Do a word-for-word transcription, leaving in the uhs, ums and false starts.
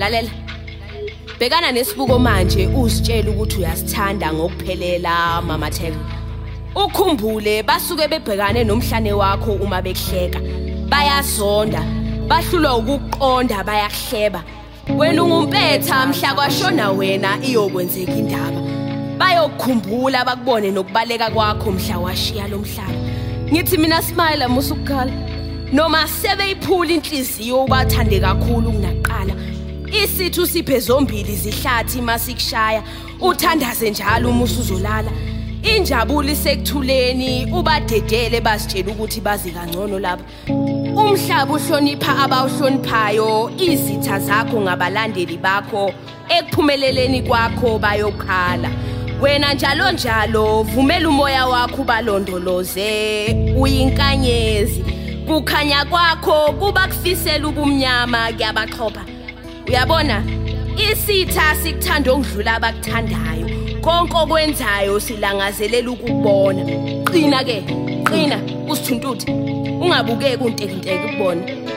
lalela bhekana nesibuko manje uzitshela ukuthi uyasithanda ngokuphelela mama Theko ukhumbule basuke bebhekane nomhlane wakho uma bekuhleka bayazonda bahlulwa ukuqonda bayahleba wena ungumpetha mhla kwashona wena iyokwenzeka indaba bayokukhumbula bakubone nokubaleka kwakho mhla washiya lo mhlaba ngithi mina smile musukukhala noma sebeyiphula inhliziyo ubathande kakhulu kunaqala isithu siphe zombili zihlathi masikushaya uthandaze njalo uma usuzolala injabulo isekuthuleni ubadedele basitshela ukuthi bazi kangcono lapha umhlaba uhlonipha abawuhloniphayo izitha zakho ngabalandeli bakho ekuphumeleleni kwakho bayokhala wena njalo njalo vumela umoya wakho balondoloze uyinkanyezi kukhanya kwakho kuba kufisela ubumnyama kuyabaxhopha uyabona isitha sikuthanda ongidlula abakuthandayo konke okwenzayo silangazelela ukubona qina ke qina usithuntuthi ungabukeki unteke inteke kubona